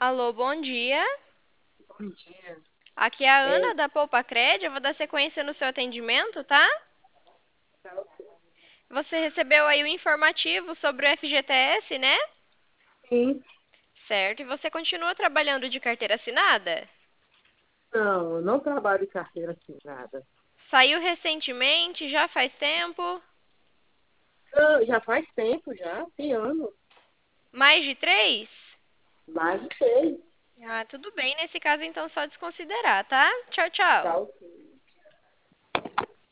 Alô, bom dia. Bom dia. Aqui é a É, Ana da Poupa Cred. Eu vou dar sequência no seu atendimento, tá? tá ok. Você recebeu aí o informativo sobre o FGTS, né? Sim, Certo. E você continua trabalhando de carteira assinada? não, eu não trabalho em carteira assinada. Saiu recentemente, já faz tempo? Já faz tempo, já, tem anos, Mais de 3? mais de 6. Ah, tudo bem. Nesse caso, então, só desconsiderar, tá? Tchau, Tá tchau. ok.